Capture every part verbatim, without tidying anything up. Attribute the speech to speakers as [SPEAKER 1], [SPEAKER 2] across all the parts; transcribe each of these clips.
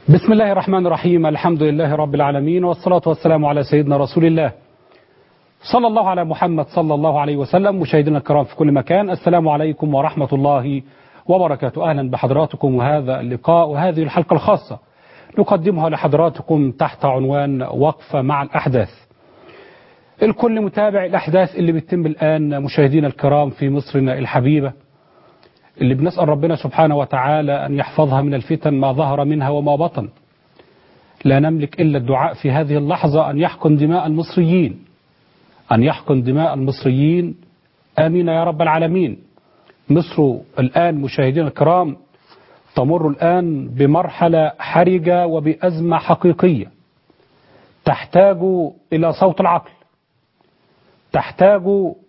[SPEAKER 1] بسم الله الرحمن الرحيم. الحمد لله رب العالمين، والصلاة والسلام على سيدنا رسول الله صلى الله على محمد صلى الله عليه وسلم. مشاهدينا الكرام في كل مكان، السلام عليكم ورحمة الله وبركاته. أهلا بحضراتكم وهذا اللقاء وهذه الحلقة الخاصة نقدمها لحضراتكم تحت عنوان وقفة مع الأحداث. الكل متابع الأحداث اللي بتتم الآن مشاهدينا الكرام في مصرنا الحبيبة، اللي بنسأل ربنا سبحانه وتعالى أن يحفظها من الفتن ما ظهر منها وما بطن. لا نملك إلا الدعاء في هذه اللحظة أن يحقن دماء المصريين، أن يحقن دماء المصريين، آمين يا رب العالمين. مصر الآن مشاهدينا الكرام تمر الآن بمرحلة حرجة وبأزمة حقيقية تحتاج إلى صوت العقل، تحتاج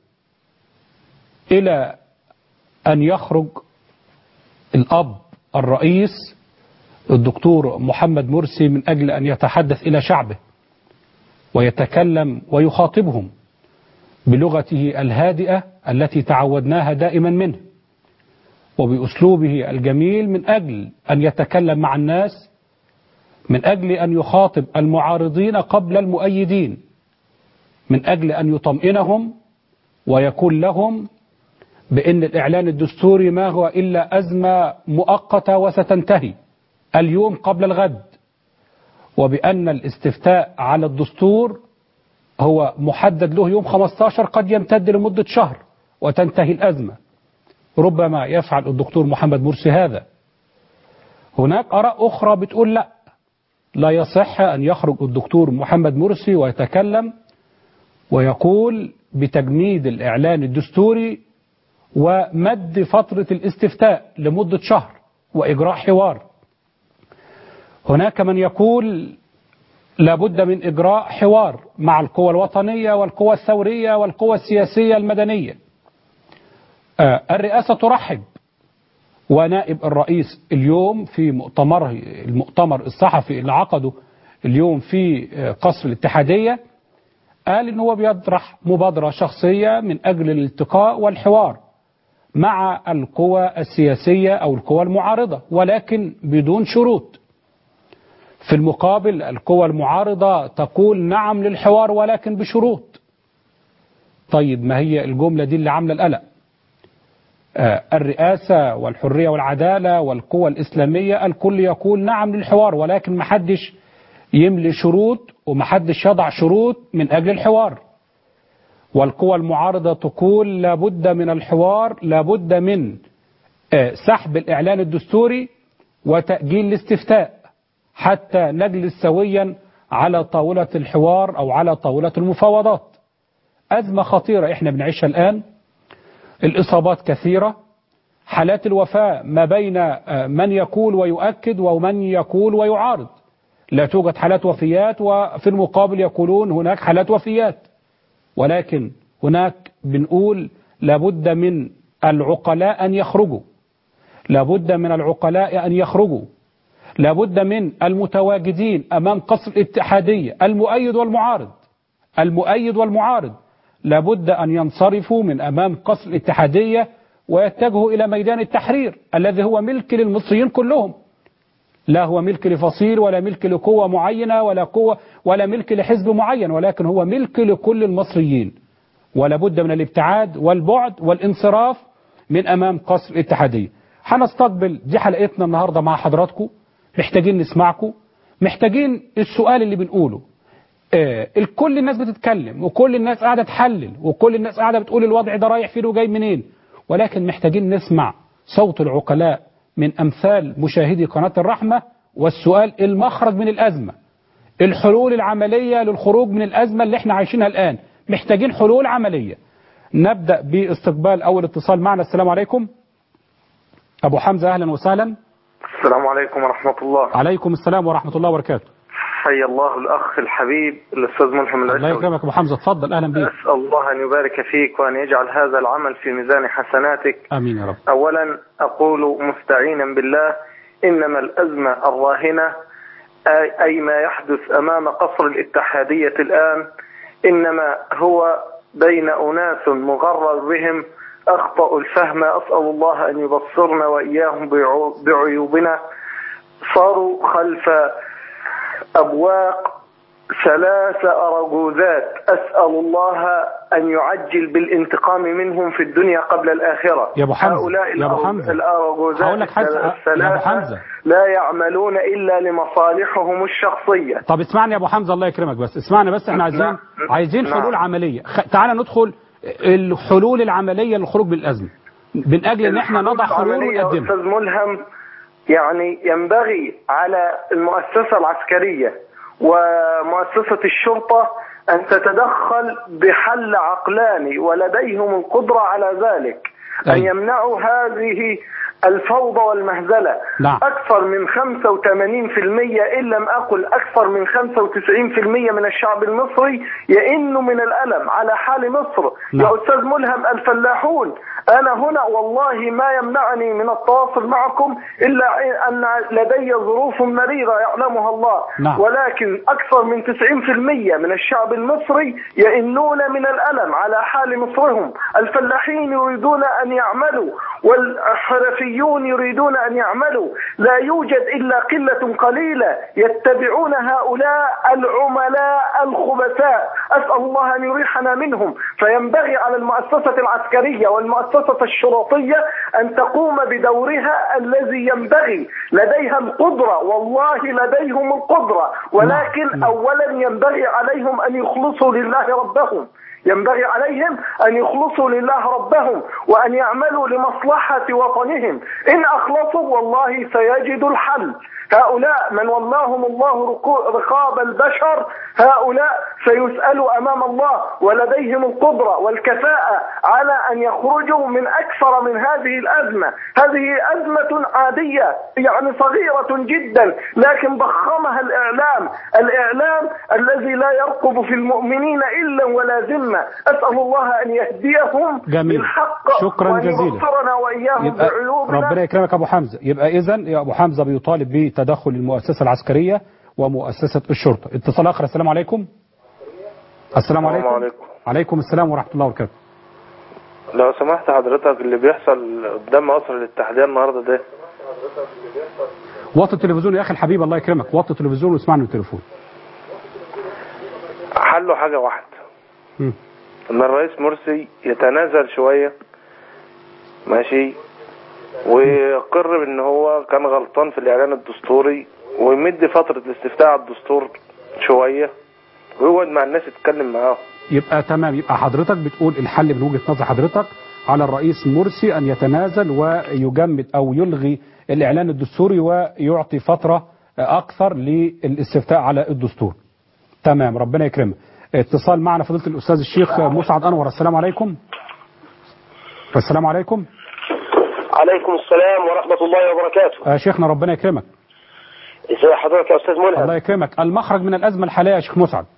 [SPEAKER 1] إلى أن يخرج الأب الرئيس الدكتور محمد مرسي من أجل أن يتحدث إلى شعبه ويتكلم ويخاطبهم بلغته الهادئة التي تعودناها دائما منه، وبأسلوبه الجميل من أجل أن يتكلم مع الناس، من أجل أن يخاطب المعارضين قبل المؤيدين، من أجل أن يطمئنهم ويقول لهم بأن الإعلان الدستوري ما هو إلا أزمة مؤقتة وستنتهي اليوم قبل الغد، وبأن الاستفتاء على الدستور هو محدد له يوم خمسة عشر قد يمتد لمدة شهر وتنتهي الأزمة. ربما يفعل الدكتور محمد مرسي هذا. هناك آراء أخرى بتقول لا لا يصح أن يخرج الدكتور محمد مرسي ويتكلم ويقول بتجميد الإعلان الدستوري ومد فترة الاستفتاء لمدة شهر وإجراء حوار. هناك من يقول لابد من إجراء حوار مع القوى الوطنية والقوى الثورية والقوى السياسية المدنية. آه الرئاسة ترحب، ونائب الرئيس اليوم في مؤتمره المؤتمر الصحفي اللي عقده اليوم في قصر الاتحادية قال إن هو بيطرح مبادرة شخصية من أجل الالتقاء والحوار مع القوى السياسية أو القوى المعارضة، ولكن بدون شروط. في المقابل القوى المعارضة تقول نعم للحوار ولكن بشروط. طيب ما هي الجملة دي اللي عاملة القلق؟ آه الرئاسة والحرية والعدالة والقوى الإسلامية الكل يقول نعم للحوار، ولكن محدش يملي شروط ومحدش يضع شروط من أجل الحوار. والقوى المعارضة تقول لابد من الحوار، لابد من آه سحب الإعلان الدستوري وتأجيل الاستفتاء حتى نجلس سويا على طاولة الحوار أو على طاولة المفاوضات. أزمة خطيرة إحنا بنعيشها الآن، الإصابات كثيرة، حالات الوفاة ما بين من يقول ويؤكد ومن يقول ويعارض. لا توجد حالات وفيات، وفي المقابل يقولون هناك حالات وفيات. ولكن هناك بنقول لابد من العقلاء أن يخرجوا، لابد من العقلاء أن يخرجوا، لابد من المتواجدين أمام قصر الاتحادية المؤيد والمعارض، المؤيد والمعارض لابد أن ينصرفوا من أمام قصر الاتحادية ويتجهوا إلى ميدان التحرير الذي هو ملك للمصريين كلهم، لا هو ملك لفصيل ولا ملك لقوة معينة ولا قوة ولا ملك لحزب معين، ولكن هو ملك لكل المصريين. ولا بد من الابتعاد والبعد والانصراف من أمام قصر الاتحادية. هنستقبل دي حلقتنا النهاردة مع حضراتكم، محتاجين نسمعكم، محتاجين السؤال اللي بنقوله. آه الكل الناس بتتكلم وكل الناس قاعدة تحلل وكل الناس قاعدة بتقول الوضع ده رايح فين وجاي منين، ولكن محتاجين نسمع صوت العقلاء من أمثال مشاهدي قناة الرحمة. والسؤال المخرج من الأزمة، الحلول العملية للخروج من الأزمة اللي احنا عايشينها الآن، محتاجين حلول عملية. نبدأ باستقبال أول اتصال معنا. السلام عليكم أبو حمزة، أهلا وسهلا.
[SPEAKER 2] السلام عليكم ورحمة الله.
[SPEAKER 1] عليكم السلام ورحمة الله وبركاته.
[SPEAKER 2] حيا الله الأخ الحبيب الأستاذ ملهم العشوي.
[SPEAKER 1] الله يكرمك أبو حمزة، تفضل، أهلا بك.
[SPEAKER 2] أسأل الله أن يبارك فيك وأن يجعل هذا العمل في ميزان حسناتك،
[SPEAKER 1] آمين يا رب.
[SPEAKER 2] أولا أقول مستعينا بالله إنما الأزمة الراهنة أي ما يحدث أمام قصر الاتحادية الآن إنما هو بين أناس مغرر بهم أخطأوا الفهم. أسأل الله أن يبصرنا وإياهم بعيوبنا. صاروا خلف أبواق ثلاث أرجوزات، أسأل الله أن يعجل بالانتقام منهم في الدنيا قبل الآخرة.
[SPEAKER 1] يا أبو حمزة،
[SPEAKER 2] هؤلاء
[SPEAKER 1] يا أبو حمزة
[SPEAKER 2] الأرجوزات الثلاثة لا يعملون إلا لمصالحهم الشخصية.
[SPEAKER 1] طب اسمعني يا أبو حمزة، الله يكرمك، بس اسمعني بس، احنا عايزين نعم. عايزين حلول نعم. عملية. تعال ندخل الحلول العملية للخروج من الأزمة، من أجل أن احنا نضع حلول ونقدمها.
[SPEAKER 2] أستاذ ملهم، يعني ينبغي على المؤسسة العسكرية ومؤسسة الشرطة أن تتدخل بحل عقلاني، ولديهم القدرة على ذلك، أن أي. يمنعوا هذه الفوضى والمهزلة.
[SPEAKER 1] نعم.
[SPEAKER 2] أكثر من خمسة وثمانين بالمئة إن لم أقل أكثر من خمسة وتسعين بالمئة من الشعب المصري يئن من الألم على حال مصر. نعم. يا أستاذ ملهم، الفلاحون، أنا هنا والله ما يمنعني من التواصل معكم إلا أن لدي ظروف مريرة يعلمها الله.
[SPEAKER 1] نعم.
[SPEAKER 2] ولكن أكثر من تسعين بالمئة من الشعب المصري يئنون من الألم على حال مصرهم. الفلاحين يريدون أن يعملوا والحرفيون يريدون أن يعملوا، لا يوجد إلا قلة قليلة يتبعون هؤلاء العملاء الخبثاء، أسأل الله أن يريحنا منهم. فينبغي على المؤسسة العسكرية والمؤسسة الشرطية أن تقوم بدورها الذي ينبغي. لديها القدرة، والله لديهم القدرة، ولكن أولا ينبغي عليهم أن يخلصوا لله ربهم، ينبغي عليهم أن يخلصوا لله ربهم وأن يعملوا لمصلحة وطنهم. إن أخلصوا والله سيجدوا الحل. هؤلاء من ولاهم الله رقاب البشر، هؤلاء سيسألوا أمام الله، ولديهم القدرة والكفاءة على أن يخرجوا من أكثر من هذه الأزمة. هذه أزمة عادية يعني صغيرة جدا، لكن ضخمها الإعلام، الإعلام الذي لا يرقب في المؤمنين إلا ولا ذمة. أسأل الله أن يهديهم بالحق.
[SPEAKER 1] شكرا
[SPEAKER 2] وأن
[SPEAKER 1] جزيلا.
[SPEAKER 2] يبصرنا وإياهم بعيوبنا.
[SPEAKER 1] ربنا يكرمك أبو حمزة. يبقى إذن يا أبو حمزة بيطالب بتدخل المؤسسة العسكرية ومؤسسة الشرطة. اتصال آخر. السلام عليكم. السلام عليكم.
[SPEAKER 3] عليكم.
[SPEAKER 1] عليكم السلام ورحمة الله وبركاته.
[SPEAKER 3] لو سمحت حضرتك، اللي بيحصل قدام قصر الاتحادية النهارده ده،
[SPEAKER 1] وطي التلفزيون يا أخي الحبيب، الله يكرمك، وطي التلفزيون واسمعني من التليفون.
[SPEAKER 3] حله حاجة واحدة، م. ان الرئيس مرسي يتنازل شوية، ماشي، ويقر بان هو كان غلطان في الاعلان الدستوري، ويمد فترة الاستفتاء على الدستور شوية، ويقعد مع الناس يتكلم معاهم.
[SPEAKER 1] يبقى تمام. يبقى حضرتك بتقول الحل من وجهة نظر حضرتك على الرئيس مرسي ان يتنازل ويجمد او يلغي الاعلان الدستوري ويعطي فترة اكثر للاستفتاء على الدستور. تمام، ربنا يكرمك. اتصال معنا فضيلة الأستاذ الشيخ مسعد أنور. السلام عليكم. السلام عليكم.
[SPEAKER 4] عليكم السلام ورحمة الله وبركاته.
[SPEAKER 1] آه شيخنا ربنا يكرمك.
[SPEAKER 4] ازي حضرتك يا أستاذ ملهم؟
[SPEAKER 1] الله يكرمك. المخرج من الأزمة الحالية يا شيخ مسعد.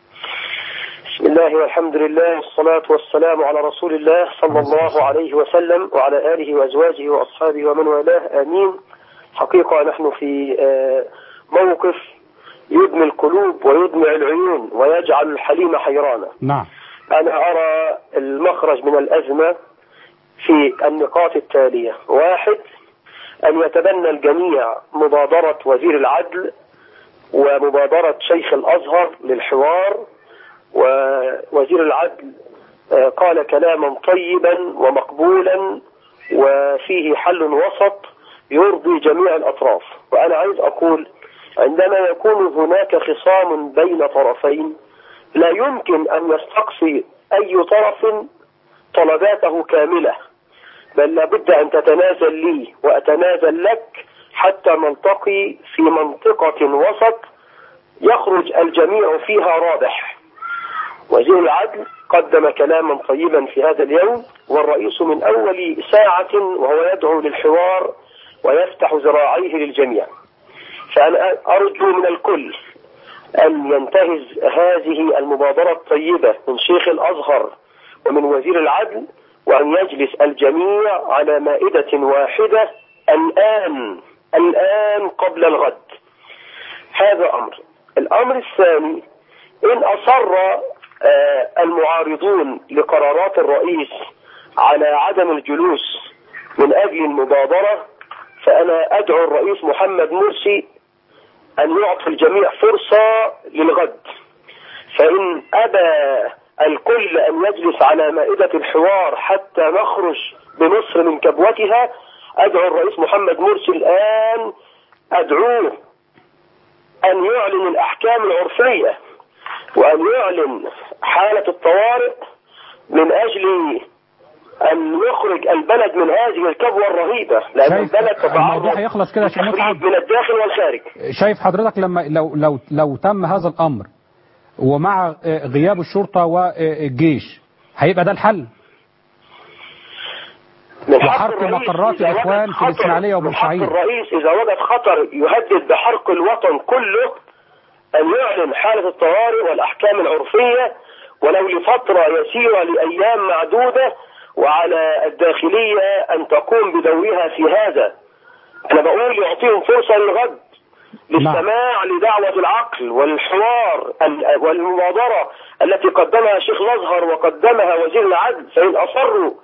[SPEAKER 4] بسم الله والحمد لله والصلاة والسلام على رسول الله صلى الله عليه وسلم وعلى آله وأزواجه وأصحابه ومن والاه، آمين. حقيقة نحن في موقف يدمي القلوب ويدمع العيون ويجعل الحليم حيرانا.
[SPEAKER 1] نعم.
[SPEAKER 4] أنا أرى المخرج من الأزمة في النقاط التالية: واحد، أن يتبنى الجميع مبادرة وزير العدل ومبادرة شيخ الأزهر للحوار. ووزير العدل قال كلاما طيبا ومقبولا وفيه حل وسط يرضي جميع الأطراف. وأنا عايز أقول، عندما يكون هناك خصام بين طرفين لا يمكن أن يستقصي أي طرف طلباته كاملة، بل لابد أن تتنازل لي وأتنازل لك حتى نلتقي في منطقة وسط يخرج الجميع فيها رابح. وزير العدل قدم كلاما طيبا في هذا اليوم، والرئيس من أول ساعة وهو يدعو للحوار ويفتح ذراعيه للجميع. فأنا أرجو من الكل أن ينتهز هذه المبادرة الطيبة من شيخ الأزهر ومن وزير العدل، وأن يجلس الجميع على مائدة واحدة الآن الآن قبل الغد. هذا أمر. الأمر الثاني، إن أصر المعارضون لقرارات الرئيس على عدم الجلوس من أجل المبادرة، فأنا أدعو الرئيس محمد مرسي أن يعطي الجميع فرصة للغد، فإن أبى الكل أن يجلس على مائدة الحوار حتى نخرج بمصر من كبوتها، أدعو الرئيس محمد مرسي الآن، أدعوه أن يعلن الأحكام العرفية وأن يعلن حالة الطوارئ من أجل أن يخرج البلد من هذه الكبوة الرهيبة، لأن البلد تتعرض
[SPEAKER 1] هيخلص كده عشان
[SPEAKER 4] للتخريب من الداخل والخارج.
[SPEAKER 1] شايف حضرتك لما لو لو لو تم هذا الأمر ومع غياب الشرطة والجيش هيبقى ده الحل؟
[SPEAKER 4] من
[SPEAKER 1] وحرق مقرات الإخوان في الإسماعيلية وبورسعيد.
[SPEAKER 4] الرئيس إذا وجد خطر يهدد بحرق الوطن كله أن يعلن حالة الطوارئ والأحكام العرفية ولو لفترة يسيرة لأيام معدودة، وعلى الداخلية أن تقوم بدورها في هذا. أنا بقول يعطيهم فرصة للغد للسماع لدعوة العقل والحوار والمبادرة التي قدمها شيخ الأزهر وقدمها وزير العدل، فإن أصروا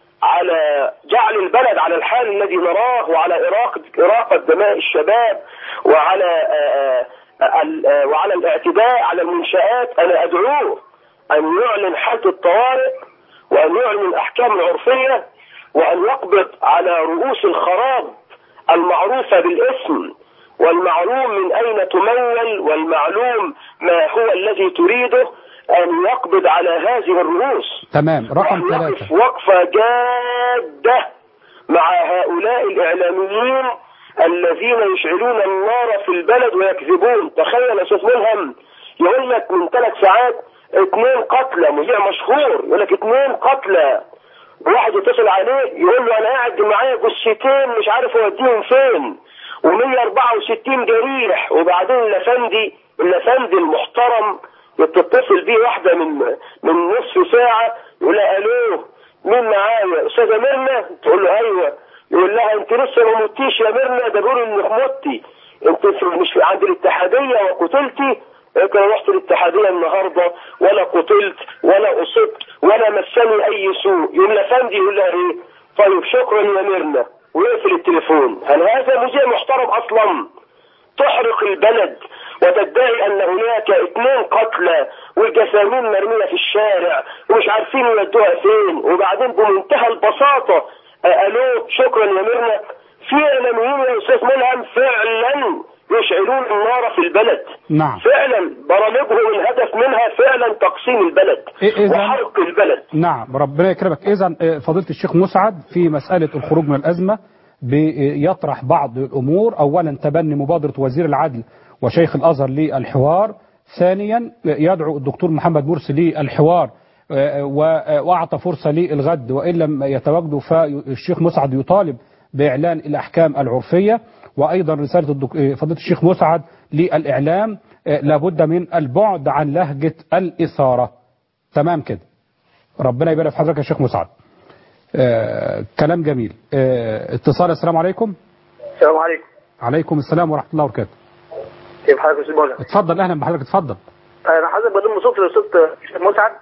[SPEAKER 4] على جعل البلد على الحال الذي نراه وعلى إراقة إراقة دماء الشباب وعلى آآ آآ وعلى الاعتداء على المنشآت، أنا أدعوه أن يعلن حالة الطوارئ وأن يعلن الأحكام العرفية وأن يقبض على رؤوس الخراب المعروفة بالاسم والمعلوم من أين تمول والمعلوم ما هو الذي تريده، أن يقبض على هذه الرؤوس.
[SPEAKER 1] تمام. رقم ثلاثة،
[SPEAKER 4] وقفة جادة مع هؤلاء الإعلاميين الذين يشعلون النار في البلد ويكذبون. تخيل يا أستاذ ملهم يقول لك من ثلاث ساعات اثنين قتلى، مذيع مشهور يقول لك اثنين قتلى، واحد يتصل عليه يقول له أنا قاعد معايا جثتين مش عارف أوديهم فين ومية وأربعة وستين جريح، وبعدين الأفندي الأفندي المحترم يتصل بيه واحدة من من نصف ساعة يقول لها ألو مين معايا؟ أستاذة ميرنا؟ تقول له أيوه. يقول لها أنت لسه ما متيش يا ميرنا، ده بيقولوا إنك متي، أنت مش عند الاتحادية وقتلتي؟ أنت رحت الاتحادية النهاردة ولا قتلت ولا أصبت ولا مسني أي سوء. يقول لها أفندي، يقول لها إيه؟ طيب شكرا يا ميرنا ويقفل التليفون. هل هذا مذيع محترم أصلا؟ تحرق البلد وتدعي أن هناك اثنين قتلى والجسامين مرمية في الشارع ومش عارفين يودوها فين، وبعدين بمنتهى البساطة ألو شكرا يا ميرنا. في إعلاميين يا أستاذ ملهم فعلا يشعلون النار في البلد.
[SPEAKER 1] نعم.
[SPEAKER 4] فعلا برامجهم الهدف منها فعلا تقسيم البلد وحرق البلد.
[SPEAKER 1] نعم ربنا يكرمك. إذن فضيلة الشيخ مسعد في مسألة الخروج من الأزمة بيطرح بعض الأمور، أولا تبني مبادرة وزير العدل وشيخ الأزهر للحوار، ثانيا يدعو الدكتور محمد مرسي للحوار وأعطى فرصة للغد، وإن لم يتواجدوا فالشيخ مسعد يطالب بإعلان الأحكام العرفية. وأيضا رسالة فضيلة الشيخ مسعد للإعلام لابد من البعد عن لهجة الإثارة. تمام كده. ربنا يبارك في حضرتك يا شيخ مسعد. آه كلام جميل. آه اتصال. السلام عليكم.
[SPEAKER 2] السلام عليكم.
[SPEAKER 1] عليكم السلام ورحمة الله وبركاته.
[SPEAKER 2] كيف حضرتك يا استاذ مولانا؟
[SPEAKER 1] اتفضل. اهلا بحضرتك. اتفضل.
[SPEAKER 2] انا حضرتك بضم صوت لصوت الشيخ مسعد.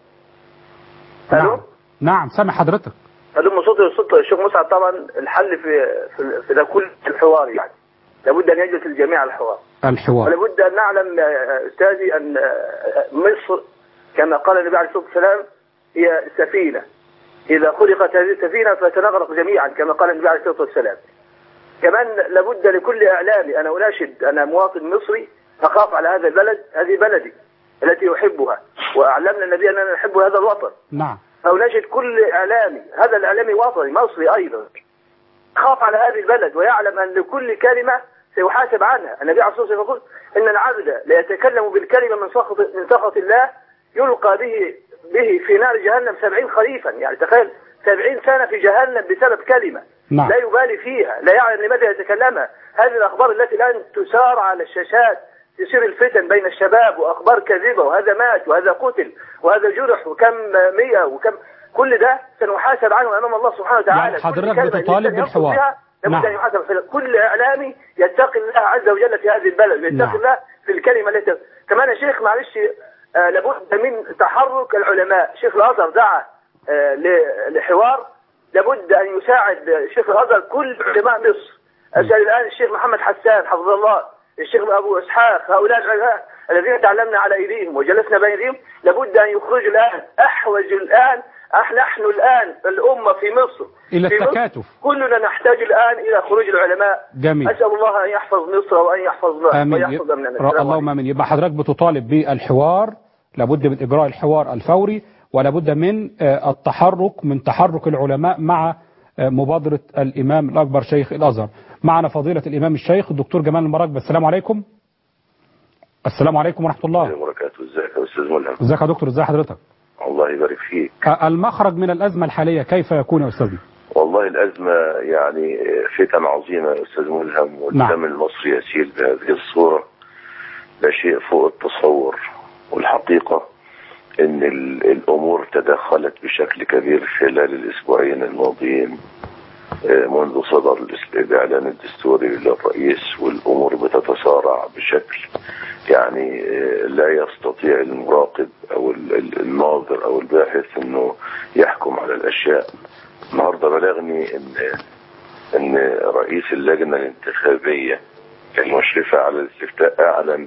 [SPEAKER 1] نعم. نعم سامع حضرتك.
[SPEAKER 2] بضم صوت لصوت الشيخ مسعد. طبعا الحل في في, في ده كل الحوار، يعني لابد ان يجلس الجميع على الحوار.
[SPEAKER 1] الحوار.
[SPEAKER 2] ولابد ان نعلم استاذي ان مصر كما قال النبي عليه الصلاه والسلام هي سفينه، إذا خلقت هذه السفينة فتنغرق جميعا كما قال النبي عليه الصلاة والسلام. كمان لابد لكل إعلامي، أنا أناشد، أنا مواطن مصري أخاف على هذا البلد، هذه بلدي التي أحبها وأعلمنا النبي أننا نحب هذا الوطن.
[SPEAKER 1] نعم.
[SPEAKER 2] فأناشد كل إعلامي، هذا الإعلامي وطني مصري أيضا، أخاف على هذه البلد ويعلم أن لكل كلمة سيحاسب عنها. النبي عليه الصلاة والسلام يقول إن العبد ليتكلم بالكلمة من سخط من سخط الله يلقى به به في نار جهنم سبعين خريفا. يعني تخيل سبعين سنة في جهنم بسبب كلمة.
[SPEAKER 1] نعم.
[SPEAKER 2] لا يبالي فيها، لا يعلم لماذا يتكلمها. هذه الأخبار التي الآن تسار على الشاشات، تصير الفتن بين الشباب وأخبار كاذبة، وهذا مات وهذا قتل وهذا جرح وكم مئة وكم، كل ده سنحاسب عنه أمام الله سبحانه وتعالى.
[SPEAKER 1] يعني حضرتك بتطالب بالحوار.
[SPEAKER 2] لابد أن يحاسب. كل إعلامي يتقي الله عز وجل في هذه البلد ويتقي نعم. الله في الكلمة التي كمان يا شيخ معلش آه لابد من تحرك العلماء. شيخ الأزهر دعا آه لحوار، لابد أن يساعد شيخ الأزهر كل علماء مصر
[SPEAKER 5] أسأل الآن الشيخ محمد حسان حفظه الله، الشيخ أبو إسحاق، هؤلاء العلماء الذين تعلمنا على أيديهم وجلسنا بين أيديهم لابد أن يخرجوا الآن. أحوج الآن نحن الآن الأمة في مصر
[SPEAKER 1] إلى
[SPEAKER 5] في
[SPEAKER 1] التكاتف.
[SPEAKER 5] مصر كلنا نحتاج الآن إلى خروج العلماء.
[SPEAKER 1] جميل.
[SPEAKER 5] أسأل الله أن يحفظ مصر وأن يحفظ ويحفظ أمننا.
[SPEAKER 1] اللهم آمين. يبقى حضرتك بتطالب بالحوار، لابد من إجراء الحوار الفوري، ولابد من التحرك من تحرك العلماء مع مبادرة الإمام الأكبر شيخ الأزهر. معنا فضيلة الإمام الشيخ الدكتور جمال المراكبي. السلام عليكم. السلام عليكم ورحمة الله
[SPEAKER 6] وبركاته. ازيك يا أستاذ ملهم؟
[SPEAKER 1] ازيك يا دكتور؟ ازي حضرتك؟
[SPEAKER 6] الله يبارك فيك.
[SPEAKER 1] المخرج من الأزمة الحالية كيف يكون يا أستاذي؟
[SPEAKER 6] والله الأزمة يعني فتن عظيمة يا أستاذ ملهم، والدم المصري يسيل بهذه الصورة، لا شيء فوق التصور. والحقيقة ان الامور تدخلت بشكل كبير خلال الاسبوعين الماضيين منذ صدر الاعلان الدستوري للرئيس، والامور بتتسارع بشكل يعني لا يستطيع المراقب او الناظر او الباحث انه يحكم على الاشياء. النهارده بلغني ان ان رئيس اللجنة الانتخابية المشرفة على الاستفتاء اعلن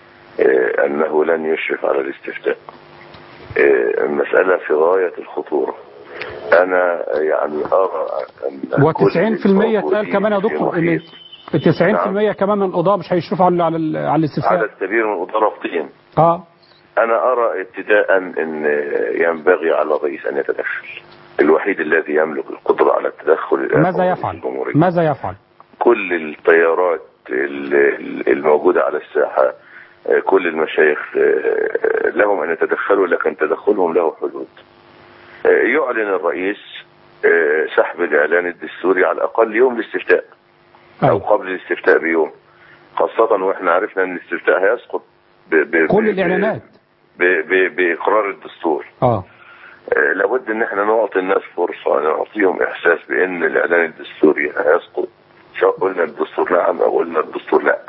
[SPEAKER 6] انه لن يشرف على الاستفتاء. المسألة في غاية الخطورة. أنا يعني أرى أن
[SPEAKER 1] وتسعين في المية اتقال كمان يا دكتور إن تسعين في المية كمان من القضاة مش هيشرفوا على على الاستفتاء.
[SPEAKER 6] عدد كبير من القضاة رافضين.
[SPEAKER 1] اه
[SPEAKER 6] أنا أرى ابتداء أن ينبغي على الرئيس أن يتدخل، الوحيد الذي يملك القدرة على التدخل الآن.
[SPEAKER 1] ماذا يفعل؟ ماذا يفعل؟
[SPEAKER 6] كل التيارات الموجودة على الساحة، كل المشايخ لهم أن يتدخلوا، لكن تدخلهم له حدود. يعلن الرئيس سحب الإعلان الدستوري على الأقل يوم الاستفتاء أو قبل الاستفتاء بيوم، خاصة وإحنا عرفنا أن الاستفتاء هيسقط ب ب
[SPEAKER 1] كل الإعلانات
[SPEAKER 6] بإقرار الدستور.
[SPEAKER 1] آه.
[SPEAKER 6] لابد أن احنا نعطي الناس فرصة، نعطيهم إحساس بأن الإعلان الدستوري هيسقط، سواء قلنا الدستور نعم أو قلنا الدستور لا.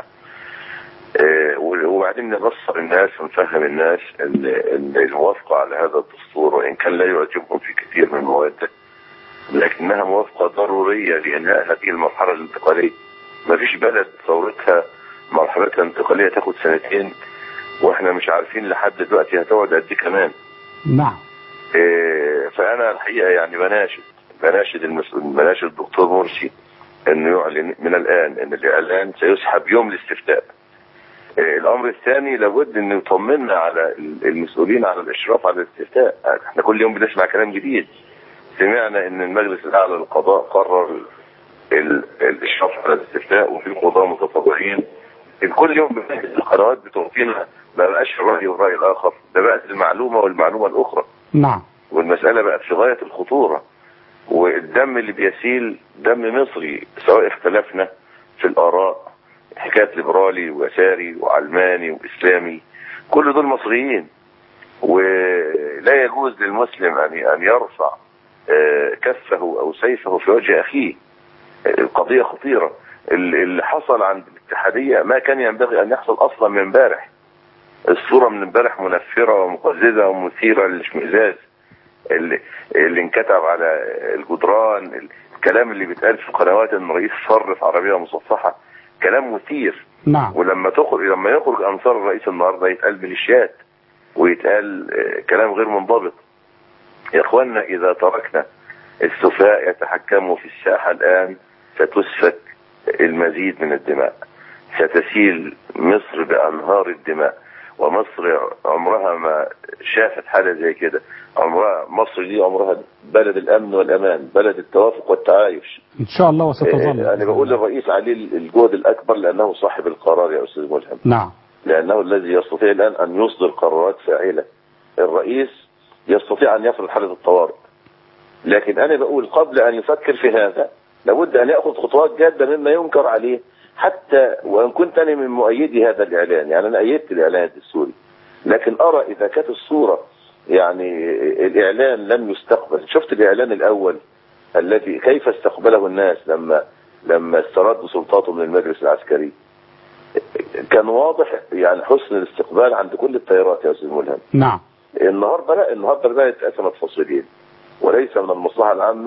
[SPEAKER 6] وبعدين نبصر الناس ونفهم الناس ان ان الموافقه على هذا الدستور وان كان لا يعجبهم في كثير من مواده، لكنها موافقه ضروريه لانهاء هذه المرحله الانتقاليه. ما فيش بلد ثورتها مرحلتها الانتقاليه تاخد سنتين واحنا مش عارفين لحد دلوقتي هتقعد قد ايه كمان.
[SPEAKER 1] نعم.
[SPEAKER 6] إيه فانا الحقيقه يعني بناشد بناشد المسؤول بناشد الدكتور مرسي انه يعلن من الان ان الاعلان سيسحب يوم الاستفتاء. الامر الثاني لابد ان يطمنا على المسؤولين على الاشراف على الاستفتاء. احنا كل يوم بنسمع كلام جديد. سمعنا ان المجلس الاعلى للقضاء قرر الاشراف على الاستفتاء وفي قضاة متطوعين. كل يوم بنجد القنوات بتعطينا ما بقاش الراي والراي الاخر، ده بقت المعلومه والمعلومه الاخرى.
[SPEAKER 1] نعم.
[SPEAKER 6] والمساله بقت في غايه الخطوره، والدم اللي بيسيل دم مصري سواء اختلفنا في الاراء، حكاية ليبرالي ويساري وعلماني وإسلامي، كل دول مصريين. ولا يجوز للمسلم أن أن يرفع كفه أو سيفه في وجه أخيه. القضية خطيرة. اللي حصل عند الاتحادية ما كان ينبغي أن يحصل أصلا من امبارح. الصورة من امبارح منفرة ومقززة ومثيرة للاشمئزاز. اللي, اللي انكتب على الجدران، الكلام اللي بيتقال في قنوات ان الرئيس صرف عربية مصفحة، كلام مثير.
[SPEAKER 1] نعم.
[SPEAKER 6] ولما تخرج لما يخرج انصار الرئيس النهارده يتقال ميليشيات ويتقال كلام غير منضبط. يا اخوانا اذا تركنا السفهاء يتحكموا في الساحه الان ستسفك المزيد من الدماء، ستسيل مصر بانهار الدماء، ومصر عمرها ما شافت حاله زي كده. عمرها مصر دي عمرها بلد الامن والامان، بلد التوافق والتعايش
[SPEAKER 1] ان شاء الله وستظل.
[SPEAKER 6] انا يعني بقول للرئيس عليه الجهد الاكبر لانه صاحب القرار يا استاذ ملهم.
[SPEAKER 1] نعم.
[SPEAKER 6] لانه الذي يستطيع الان ان يصدر قرارات فاعله. الرئيس يستطيع ان يفرض حاله الطوارئ، لكن انا بقول قبل ان يفكر في هذا لابد ان ياخذ خطوات جاده مما ينكر عليه، حتى وان كنت انا من مؤيدي هذا الاعلان. يعني انا ايدت الاعلان الدستوري، لكن ارى اذا كانت الصوره يعني الاعلان لم يستقبل. شفت الاعلان الاول الذي كيف استقبله الناس لما لما استردوا سلطاته من المجلس العسكري، كان واضح يعني حسن الاستقبال عند كل التيارات يا استاذ ملهم.
[SPEAKER 1] نعم.
[SPEAKER 6] النهارده لا، النهارده بقت اتقسمت فصيلين، وليس من المصلحه العامه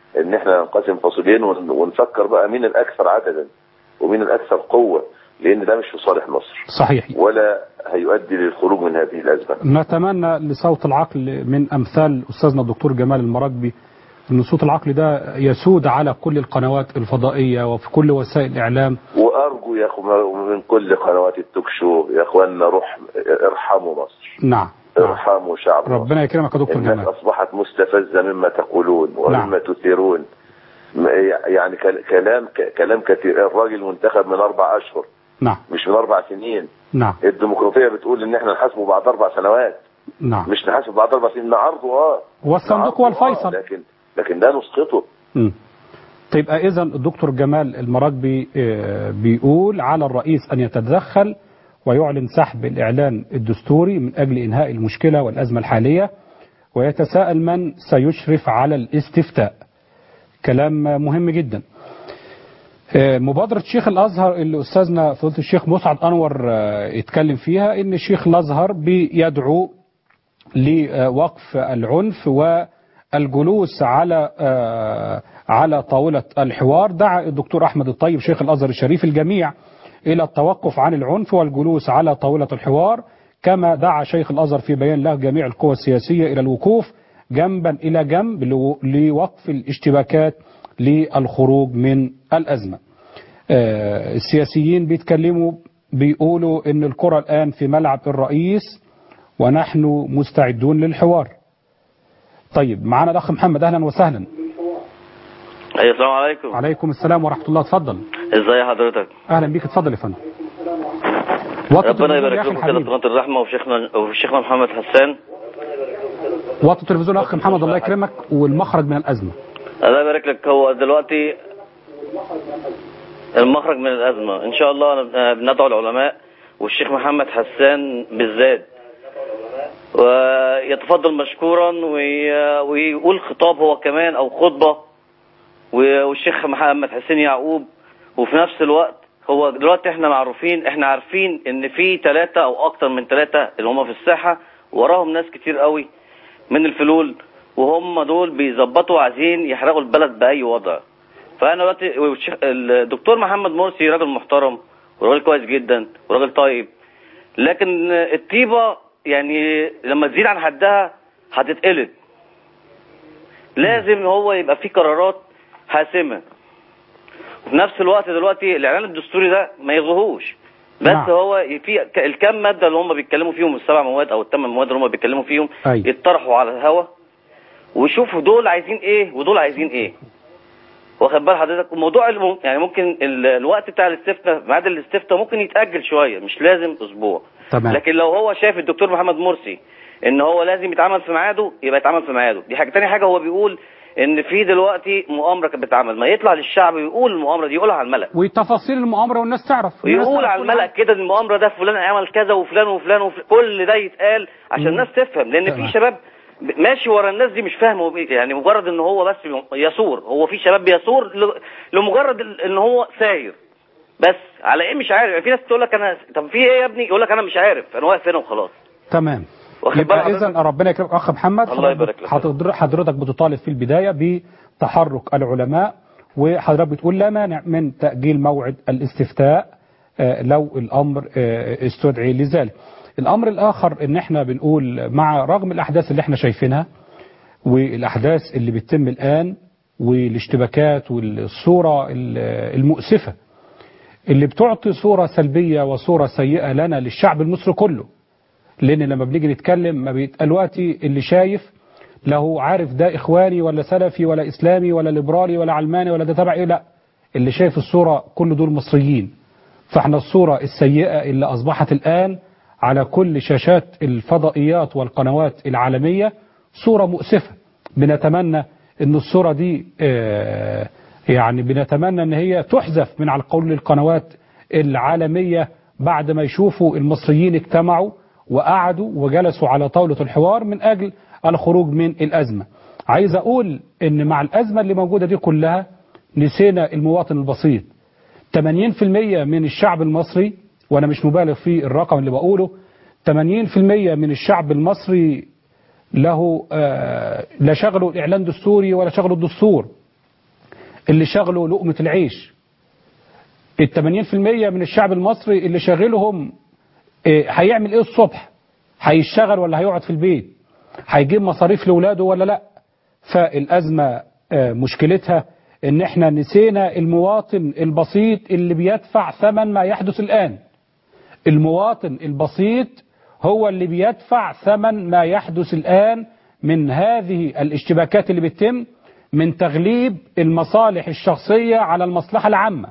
[SPEAKER 6] ان احنا ننقسم فصيلين ونفكر بقى مين الاكثر عددا ومين الاكثر قوة، لان ده مش في صالح مصر
[SPEAKER 1] صحيح،
[SPEAKER 6] ولا هيؤدي للخروج من هذه الازمة.
[SPEAKER 1] نتمنى لصوت العقل من امثال استاذنا الدكتور جمال المراكبي ان صوت العقل ده يسود على كل القنوات الفضائية وفي كل وسائل الاعلام.
[SPEAKER 6] وارجو يا اخو من كل قنوات التوك شو يا اخواننا روح ارحموا مصر.
[SPEAKER 1] نعم
[SPEAKER 6] ارحموا شعب مصر.
[SPEAKER 1] ربنا يكرمك يا دكتور جمال.
[SPEAKER 6] الناس اصبحت مستفزة مما تقولون ومما نعم. تثيرون، يعني كلام كلام كثير. الراجل منتخب من اربع اشهر
[SPEAKER 1] نعم
[SPEAKER 6] مش من اربع سنين.
[SPEAKER 1] نعم
[SPEAKER 6] الديمقراطية بتقول ان احنا نحاسبه بعد اربع سنوات.
[SPEAKER 1] نعم
[SPEAKER 6] مش نحاسبه بعد اربع سنين، نعرضه اه
[SPEAKER 1] والصندوق والفيصل،
[SPEAKER 6] آه. لكن لكن ده نسقطه.
[SPEAKER 1] امم طيب اذا الدكتور جمال المراكبي بيقول على الرئيس ان يتدخل ويعلن سحب الاعلان الدستوري من اجل انهاء المشكلة والازمة الحالية، ويتساءل من سيشرف على الاستفتاء. كلام مهم جدا. مبادرة شيخ الازهر اللي استاذنا فضيلة الشيخ مسعد انور يتكلم فيها، ان الشيخ الازهر بيدعو لوقف العنف والجلوس على على طاولة الحوار. دعا الدكتور احمد الطيب شيخ الازهر الشريف الجميع الى التوقف عن العنف والجلوس على طاولة الحوار، كما دعا شيخ الازهر في بيان له جميع القوى السياسية الى الوقوف جنبا الى جنب لوقف الاشتباكات للخروج من الازمة. السياسيين بيتكلموا بيقولوا ان الكرة الان في ملعب الرئيس ونحن مستعدون للحوار. طيب معنا الاخ محمد، اهلا وسهلا.
[SPEAKER 7] ايوه السلام عليكم.
[SPEAKER 1] وعليكم السلام ورحمة الله، اتفضل.
[SPEAKER 7] ازي حضرتك؟
[SPEAKER 1] اهلا بيك، اتفضل يا فندم.
[SPEAKER 7] ربنا يبارك لكم كده في قناة الرحمة وشيخنا وشيخنا محمد حسان.
[SPEAKER 1] وطي التلفزيون يا اخ محمد الله يكرمك، والمخرج من الازمة.
[SPEAKER 7] الله يبارك لك. هو دلوقتي المخرج من الازمة ان شاء الله بندعو العلماء والشيخ محمد حسان بالذات ويتفضل مشكورا ويقول خطاب هو كمان او خطبة، والشيخ محمد حسين يعقوب. وفي نفس الوقت هو دلوقتي احنا معروفين، احنا عارفين ان في ثلاثة او اكتر من ثلاثة اللي هم في الساحة وراهم ناس كتير قوي من الفلول، وهم دول بيظبطوا عايزين يحرقوا البلد بأي وضع. فانا دلوقتي الدكتور محمد مرسي راجل محترم وراجل كويس جدا وراجل طيب، لكن الطيبة يعني لما تزيد عن حدها هتتقلب. لازم هو يبقى فيه قرارات حاسمة. وفي نفس الوقت دلوقتي الاعلان الدستوري ده ما يلغوهوش، بس نعم. هو في الكم مادة اللي هم بيتكلموا فيهم، السبع مواد او الثمان مواد اللي هم بيتكلموا فيهم أي. يتطرحوا على الهوا وشوفوا دول عايزين ايه ودول عايزين ايه. واخد بال حضرتك؟ الموضوع يعني ممكن الوقت بتاع الاستفتاء، ميعاد الاستفتاء ممكن يتأجل شوية، مش لازم اسبوع.
[SPEAKER 1] تمام.
[SPEAKER 7] لكن لو هو شايف الدكتور محمد مرسي ان هو لازم يتعمل في ميعاده يبقى يتعمل في ميعاده. دي حاجة. تاني حاجة هو بيقول ان في دلوقتي مؤامرة كانت بتتعمل، ما يطلع للشعب ويقول المؤامرة دي، يقولها على الملأ
[SPEAKER 1] وتفاصيل المؤامرة والناس تعرف،
[SPEAKER 7] ويقول على الملأ كده المؤامرة ده فلان عمل كذا وفلان وفلان وفلان، كل ده يتقال عشان الناس تفهم. لان في شباب ماشي ورا الناس دي مش فاهمه، يعني مجرد ان هو بس يثور. هو في شباب بيثور لمجرد ان هو ساير بس على ايه مش عارف. يعني في ناس تقول لك انا طب في ايه يا ابني، يقول لك انا مش عارف، انا واقف هنا وخلاص.
[SPEAKER 1] تمام. يبقى اذا ربنا يكرمك اخ محمد.
[SPEAKER 7] الله يبارك لك.
[SPEAKER 1] حضرتك بتطالب في البدايه بتحرك العلماء، وحضرتك بتقول لا مانع من تاجيل موعد الاستفتاء لو الامر استدعي لذلك. الامر الاخر ان احنا بنقول مع رغم الاحداث اللي احنا شايفينها والاحداث اللي بتتم الان والاشتباكات والصوره المؤسفه اللي بتعطي صوره سلبيه وصوره سيئه لنا للشعب المصري كله، لان لما بنيجي نتكلم ما بيتقال دلوقتي اللي شايف له عارف ده اخواني ولا سلفي ولا اسلامي ولا ليبرالي ولا علماني ولا ده تبع ايه، لا، اللي شايف الصوره كل دول مصريين. فاحنا الصوره السيئه اللي اصبحت الان على كل شاشات الفضائيات والقنوات العالمية صورة مؤسفة. بنتمنى ان الصورة دي يعني بنتمنى ان هي تحذف من على كل القنوات العالمية بعد ما يشوفوا المصريين اجتمعوا وقعدوا وجلسوا على طاولة الحوار من اجل الخروج من الازمة. عايز اقول ان مع الازمة اللي موجودة دي كلها نسينا المواطن البسيط. ثمانين بالمئة من الشعب المصري، وانا مش مبالغ في الرقم اللي بقوله، ثمانين بالمئة من الشعب المصري له آه لا شغله الاعلان دستوري ولا شغله الدستور. اللي شغله لقمة العيش. الثمانين في المية من الشعب المصري اللي شاغلهم هيعمل ايه الصبح؟ هيشتغل ولا هيقعد في البيت؟ هيجيب مصاريف لولاده ولا لا؟ فالأزمة مشكلتها ان احنا نسينا المواطن البسيط اللي بيدفع ثمن ما يحدث الآن. المواطن البسيط هو اللي بيدفع ثمن ما يحدث الآن من هذه الاشتباكات اللي بتتم، من تغليب المصالح الشخصية على المصلحة العامة.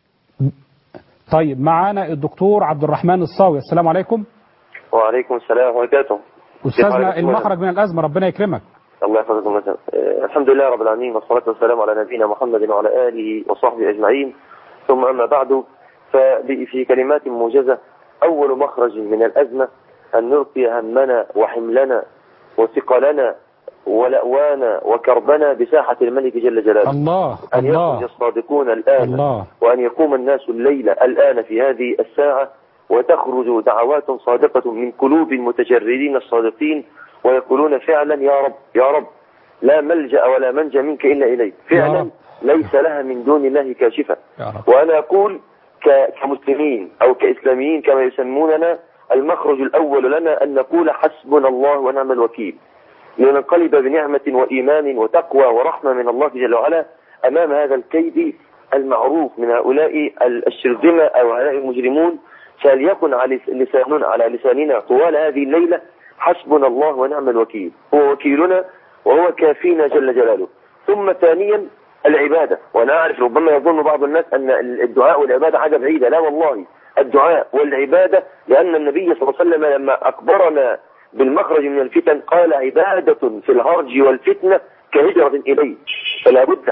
[SPEAKER 1] طيب معانا الدكتور عبد الرحمن الصاوي. السلام عليكم.
[SPEAKER 8] وعليكم السلام وبركاته.
[SPEAKER 1] أستاذنا المخرج من الأزمة، ربنا يكرمك.
[SPEAKER 8] الله يحفظكم مثلا. الحمد لله رب العالمين، والصلاة والسلام على نبينا محمد وعلى آله وصحبه أجمعين، ثم أما بعد، ففي كلمات موجزة: أول مخرج من الأزمة أن نلقي همنا وحملنا وثقلنا ولأوانا وكربنا بساحة الملك جل جلاله.
[SPEAKER 1] الله
[SPEAKER 8] أن
[SPEAKER 1] الله
[SPEAKER 8] يخرج الصادقون الآن
[SPEAKER 1] الله.
[SPEAKER 8] وأن يقوم الناس الليلة الآن في هذه الساعة، وتخرج دعوات صادقة من قلوب المتجردين الصادقين، ويقولون فعلا يا رب يا رب لا ملجأ ولا منجا منك إلا إليك، فعلا ليس لها من دون الله كاشفة. وأنا أقول كمسلمين أو كإسلاميين كما يسموننا، المخرج الأول لنا أن نقول حسبنا الله ونعم الوكيل، لننقلب بنعمة وإيمان وتقوى ورحمة من الله جل وعلا أمام هذا الكيد المعروف من هؤلاء الشرذمة أو هؤلاء المجرمون. فليكن على لساننا على لساننا طوال هذه الليلة حسبنا الله ونعم الوكيل، هو وكيلنا وهو كافينا جل جلاله. ثم ثانيا العبادة، وأنا أعرف ربما يظن بعض الناس أن الدعاء والعبادة حاجة بعيدة، لا والله، الدعاء والعبادة، لأن النبي صلى الله عليه وسلم لما أخبرنا بالمخرج من الفتن قال عبادة في الهرج والفتنة كهجرة إليه، فلا بد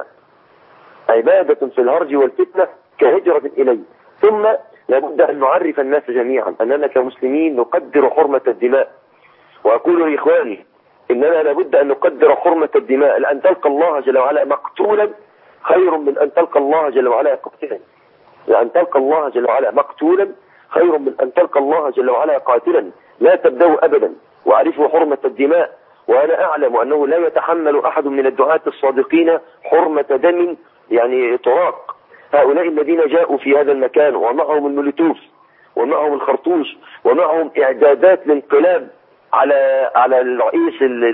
[SPEAKER 8] عبادة في الهرج والفتنة كهجرة إليه. ثم لابد أن نعرف الناس جميعا أننا كمسلمين نقدر حرمة الدماء، وأقول لإخواني إننا لابد أن نقدر حرمة الدماء، لأن تلقى الله جل وعلا مقتولا خير من أن تلقى الله جل وعلا قاتلا، لأن تلقى الله جل وعلا مقتولا خير من أن تلقى الله جل وعلا قاتلا. لا تبدأوا أبدا، وأعرفوا حرمة الدماء. وأنا أعلم أنه لا يتحمل أحد من الدعاة الصادقين حرمة دم يعني تراق. هؤلاء الذين جاءوا في هذا المكان ومعهم المولوتوف ومعهم الخرطوش ومعهم إعدادات لانقلاب على على الرئيس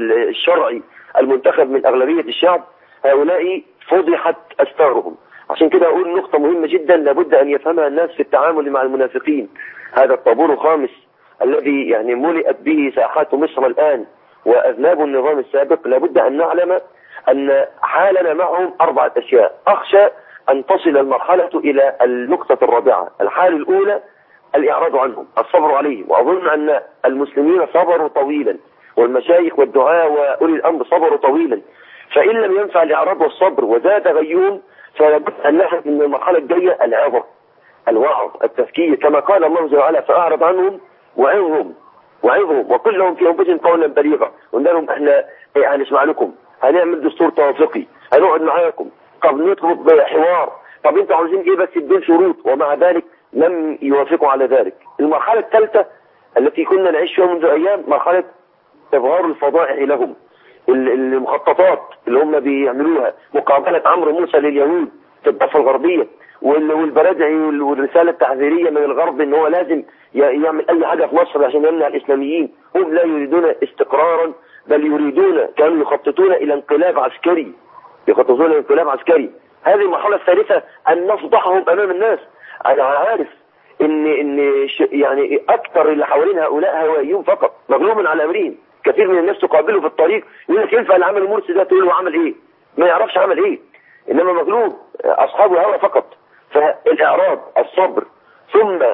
[SPEAKER 8] الشرعي المنتخب من أغلبية الشعب، هؤلاء فضحت أستارهم. عشان كده أقول نقطة مهمة جدا لابد أن يفهمها الناس في التعامل مع المنافقين. هذا الطابور الخامس الذي يعني ملئت به ساحات مصر الآن وأذناب النظام السابق، لابد أن نعلم أن حالنا معهم أربعة أشياء. أخشى أن تصل المرحلة إلى النقطة الرابعة. الحال الأولى الإعراض عنهم، الصبر عليهم، وأظن أن المسلمين صبروا طويلا، والمشايخ والدعاء وأولي الأمر صبروا طويلا، فإن لم ينفع الإعراض والصبر وزاد غيهم، فلابد أن نحن من المرحلة الجاية العظة، الوعظ، التفكير، كما قال الله جل وعلا فأعرض عنهم وعظهم وعظهم وقل لهم في أنفسهم قولا بليغا. قلنا لهم احنا هنسمع لكم، هنعمل دستور توافقي، هنقعد معاكم، طب نطلب حوار، طب انتوا عاوزين ايه بس بدون شروط، ومع ذلك لم يوافقوا على ذلك. المرحلة الثالثة التي كنا نعيش فيها منذ أيام مرحلة إظهار الفضائح لهم، المخططات اللي هم بيعملوها، مقابلة عمرو موسى لليهود في الضفة الغربية، والبرادع والرسالة التحذيرية من الغرب ان هو لازم يعمل اي حاجة في مصر عشان يمنع الاسلاميين. هم لا يريدون استقرارا، بل يريدون كانوا يخططون الى انقلاب عسكري، يخططون الى انقلاب عسكري. هذه المرحلة الثالثة ان نفضحهم امام الناس. انا عارف ان ان يعني اكثر اللي حوالين هؤلاء هوائيون فقط، مغلوب على امرهم. كثير من الناس تقابله في الطريق يقول لك ينفع اللي عمل المرسي ده، تقول له عمل ايه؟ ما يعرفش عمل ايه، انما مغلوب اصحاب الهوى فقط. فالاعراض، الصبر، ثم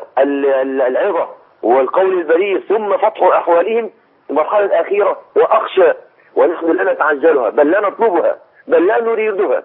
[SPEAKER 8] العظة والقول البليغ، ثم فتح احوالهم. المرحلة الاخيرة واخشى ونحن لا نتعجلها بل لا نطلبها بل لا نريدها،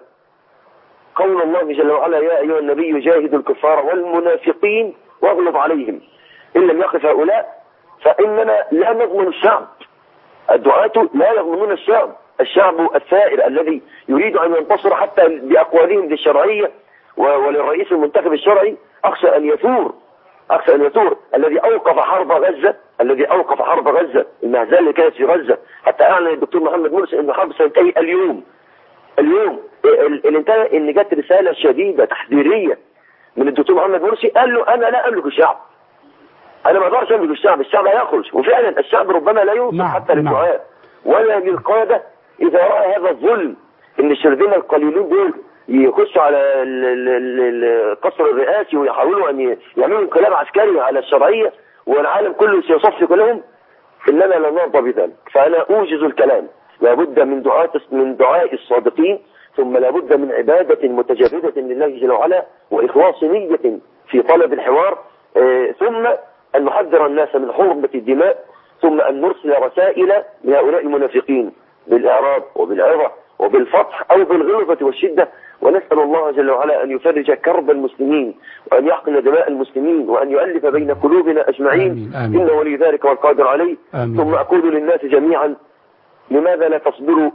[SPEAKER 8] قول الله جل وعلا يا ايها النبي جاهد الكفار والمنافقين واغلظ عليهم. ان لم يقف هؤلاء فاننا لا نضمن الشعب، الدعاة لا يضمنون الشعب، الشعب الثائر الذي يريد أن ينتصر حتى بأقوالهم للشرعية وللرئيس المنتخب الشرعي. أخشى أن يثور، أخشى أن يثور الذي أوقف حرب غزة، الذي أوقف حرب غزة، المهزلة اللي كانت في غزة، حتى أعلن الدكتور محمد مرسي أن الحرب سينتهي اليوم. اليوم اللي انتهى ان جت رساله شديده تحذيريه من الدكتور محمد مرسي، قال له انا لا املك الشعب، انا ما اقدرش املك الشعب، الشعب هيخرج. وفعلا الشعب ربما لا يوصل
[SPEAKER 1] نعم.
[SPEAKER 8] حتى للدعاء
[SPEAKER 1] نعم.
[SPEAKER 8] ولا للقاده اذا راى هذا الظلم، ان الشرذمه القليلين دول يخشوا على القصر الرئاسي ويحاولوا ان يعملوا انقلاب عسكري على الشرعيه والعالم كله سيصفق لهم، اننا لا نرضى بذلك. فانا اوجز الكلام، لابد من دعاء من دعاء الصادقين، ثم لابد من عباده متجرده لله جل وعلا واخلاص نيه في طلب الحوار، آه ثم ان نحذر الناس من حرمه الدماء، ثم ان نرسل رسائل لهؤلاء المنافقين بالاعراب وبالعظه وبالفتح او بالغلظه والشده، ونسال الله جل وعلا ان يفرج كرب المسلمين وان يحقن دماء المسلمين وان يؤلف بين قلوبنا اجمعين.
[SPEAKER 1] آمين. آمين.
[SPEAKER 8] انه ولي ذلك والقادر عليه.
[SPEAKER 1] آمين.
[SPEAKER 8] ثم اقول للناس جميعا، لماذا لا تصبروا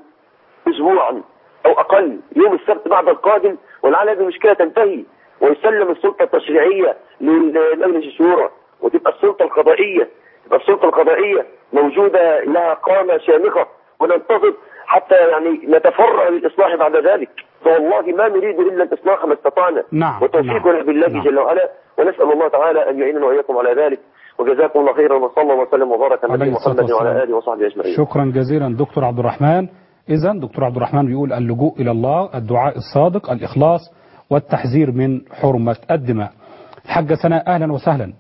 [SPEAKER 8] اسبوعا او اقل، يوم السبت بعد القادم، ولعل هذه المشكله تنتهي ويسلم السلطه التشريعيه لمجلس الشورى، وتبقى السلطه القضائيه تبقى السلطه القضائيه موجوده لها قامه شامخه، وننتظر حتى يعني نتفرع للاصلاح بعد ذلك. فوالله ما نريد الا الاصلاح ما استطعنا.
[SPEAKER 1] نعم.
[SPEAKER 8] وتوفيقنا
[SPEAKER 1] نعم.
[SPEAKER 8] بالله
[SPEAKER 1] نعم.
[SPEAKER 8] جل وعلا، ونسال الله تعالى ان يعيننا واياكم على ذلك. وجزاكم الله خيرا، وصلى الله وسلم وبارك على نبينا محمد وعلى اله وصحبه اجمعين.
[SPEAKER 1] شكرا جزيلا دكتور عبد الرحمن. اذا دكتور عبد الرحمن بيقول اللجوء الى الله، الدعاء الصادق، الاخلاص، والتحذير من حرمه الدماء. الحاجه سناء، اهلا وسهلا.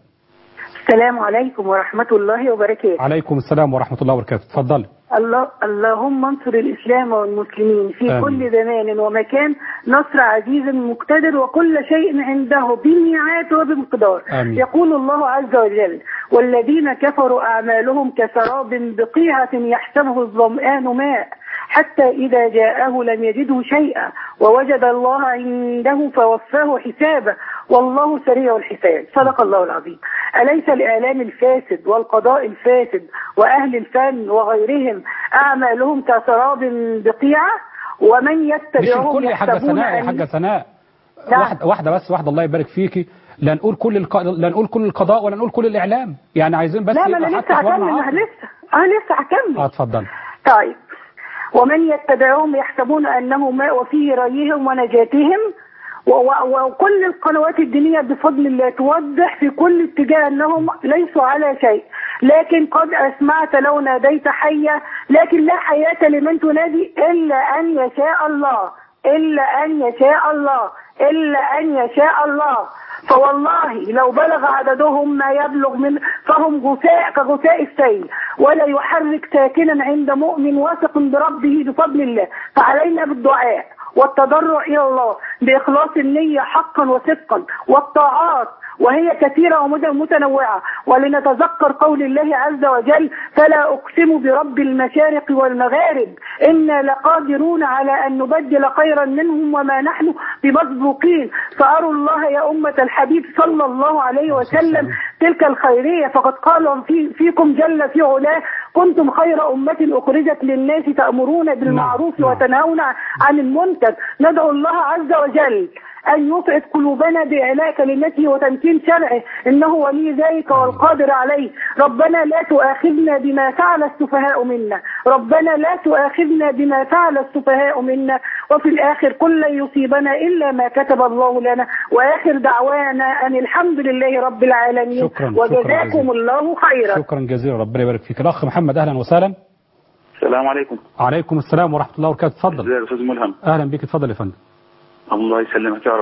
[SPEAKER 9] السلام عليكم ورحمة الله وبركاته.
[SPEAKER 1] عليكم السلام ورحمة الله وبركاته. تفضل.
[SPEAKER 9] الله اللهم انصر الإسلام والمسلمين في آمين. كل زمان ومكان نصر عزيز مقتدر، وكل شيء عنده بميعاد وبمقدار. آمين. يقول الله عز وجل: والذين كفروا أعمالهم كسراب بقيعة يحسبه الظمآن ماء حتى إذا جاءه لم يجده شيئا ووجد الله عنده فوفاه حسابه والله سريع الحساب. صدق الله العظيم. أليس الإعلام الفاسد والقضاء الفاسد وأهل الفن وغيرهم أعمالهم كسراب بقيعة، ومن يتبعهم
[SPEAKER 1] مش حاجة سناء يا حاجة سناء نعم. واحدة, واحدة بس واحدة الله يبارك فيكي. لا نقول كل الق... لا نقول كل القضاء ولا نقول كل الإعلام، يعني عايزين بس
[SPEAKER 9] لا ما أنا لسه هكمل أنا لسه أنا لسه هكمل
[SPEAKER 1] اه اتفضل.
[SPEAKER 9] طيب، ومن يتبعهم يحسبون أنه ماء وفيه ريهم ونجاتهم. وكل القنوات الدينية بفضل الله توضح في كل اتجاه أنهم ليسوا على شيء، لكن قد أسمعت لو ناديت حيا، لكن لا حياة لمن تنادي إلا أن يشاء الله، إلا أن يشاء الله، إلا أن يشاء الله. فوالله لو بلغ عددهم ما يبلغ من فهم غثاء كغثاء السيل، ولا يحرك ساكنا عند مؤمن واثق بربه بفضل الله. فعلينا بالدعاء والتضرع إلى الله بإخلاص النية حقا وصدقا، والطاعات وهي كثيرة ومتنوعة، ولنتذكر قول الله عز وجل: فلا أقسم برب المشارق والمغارب إنا لقادرون على أن نبدل خيرا منهم وما نحن بمسبوقين. فأروا الله يا أمة الحبيب صلى الله عليه وسلم تلك الخيرية، فقد قال في فيكم جل في علاه: كنتم خير أمة أخرجت للناس تأمرون بالمعروف وتنهون عن المنكر. ندعو الله عز وجل أن يسعد قلوبنا بإعلاء كلمته وتمكين شرعه، إنه ولي ذلك والقادر عليه. ربنا لا تؤاخذنا بما فعل السفهاء منا، ربنا لا تؤاخذنا بما فعل السفهاء منا، وفي الآخر كل يصيبنا إلا ما كتب الله لنا، وآخر دعوانا أن الحمد لله رب العالمين.
[SPEAKER 1] شكرا.
[SPEAKER 9] وجزاكم
[SPEAKER 1] شكرا
[SPEAKER 9] الله خيرا.
[SPEAKER 1] شكرا جزيلا، ربنا يبارك فيك. الأخ محمد، أهلا وسهلا.
[SPEAKER 10] السلام عليكم.
[SPEAKER 1] عليكم السلام ورحمة الله وبركاته. تفضل.
[SPEAKER 10] ازيك يا أستاذ ملهم؟
[SPEAKER 1] أهلا بك، تفضل يا فندم.
[SPEAKER 10] الله يسلمك يا رب.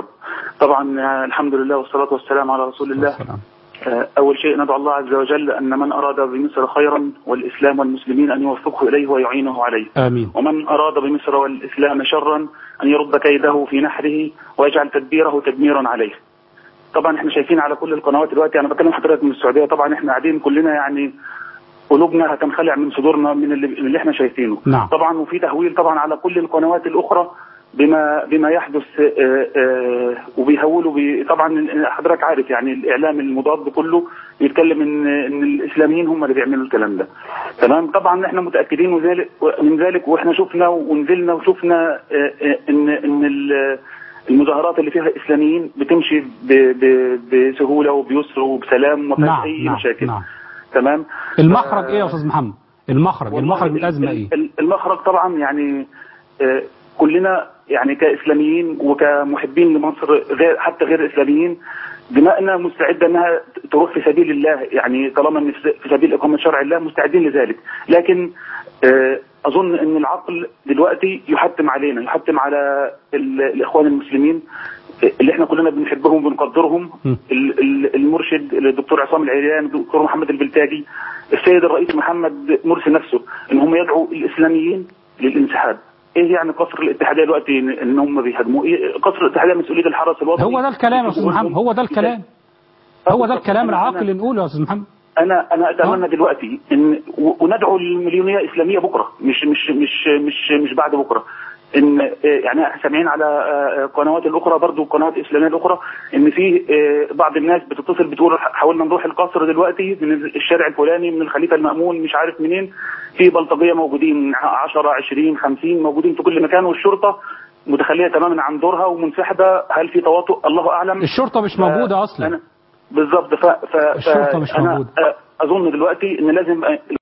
[SPEAKER 10] طبعا الحمد لله والصلاة والسلام على رسول الله. والسلام. أول شيء ندعو الله عز وجل أن من أراد بمصر خيرا والإسلام والمسلمين أن يوفقه إليه ويعينه عليه.
[SPEAKER 1] آمين.
[SPEAKER 10] ومن أراد بمصر والإسلام شرا أن يرد كيده في نحره ويجعل تدبيره تدميرا عليه. طبعا احنا شايفين على كل القنوات دلوقتي، أنا بكلم حضرتك من السعودية، طبعا احنا قاعدين كلنا يعني قلوبنا هتنخلع من صدورنا من اللي, من اللي احنا شايفينه.
[SPEAKER 1] نعم.
[SPEAKER 10] طبعا وفي تهويل طبعا على كل القنوات الأخرى بما بما يحدث، آآ آآ وبيهولوا بي طبعا حضرتك عارف يعني الإعلام المضاد كله بيتكلم ان ان الإسلاميين هم اللي بيعملوا الكلام ده. تمام. طبعا احنا متأكدين من ذلك، واحنا شفنا ونزلنا وشفنا ان ان المظاهرات اللي فيها إسلاميين بتمشي بسهولة وبيسر وبسلام وما فيش أي مشاكل.
[SPEAKER 1] نعم.
[SPEAKER 10] تمام.
[SPEAKER 1] المخرج ايه يا أستاذ محمد؟ المخرج المخرج من الأزمة ايه؟
[SPEAKER 10] المخرج طبعا يعني كلنا يعني كاسلاميين وكمحبين لمصر غير حتى غير اسلاميين دماءنا مستعده انها تروح في سبيل الله، يعني طالما ان في سبيل اقامه شرع الله مستعدين لذلك. لكن اظن ان العقل دلوقتي يحتم علينا، يحتم على الاخوان المسلمين اللي احنا كلنا بنحبهم وبنقدرهم، المرشد الدكتور عصام العريان، الدكتور محمد البلتاجي، السيد الرئيس محمد مرسي نفسه، ان هم يدعوا الاسلاميين للانسحاب. ايه يعني قصر الاتحاديه دلوقتي ان هم بيهاجموا؟ إيه قصر الاتحاديه مسؤوليه الحرس الوطني؟
[SPEAKER 1] هو ده الكلام يا استاذ محمد، هو ده الكلام، هو ده الكلام العاقل اللي نقوله يا استاذ محمد.
[SPEAKER 10] انا انا اتمنى أه؟ دلوقتي ان وندعو المليونيه اسلاميه بكره، مش مش مش مش مش بعد بكره، ان يعني سامعين على قنوات الاخرى برضو القنوات الاسلاميه الاخرى ان في بعض الناس بتتصل بتقول حاولنا نروح القصر دلوقتي من الشارع الفلاني من الخليفه المأمون مش عارف منين، في بلطجيه موجودين عشرة عشرين خمسين موجودين في كل مكان، والشرطه متخليه تماما عن دورها ومنسحبه. هل في تواطؤ؟ الله اعلم.
[SPEAKER 1] الشرطه مش موجوده اصلا.
[SPEAKER 10] بالظبط. ف... ف...
[SPEAKER 1] الشرطه مش موجوده.
[SPEAKER 10] اظن دلوقتي ان لازم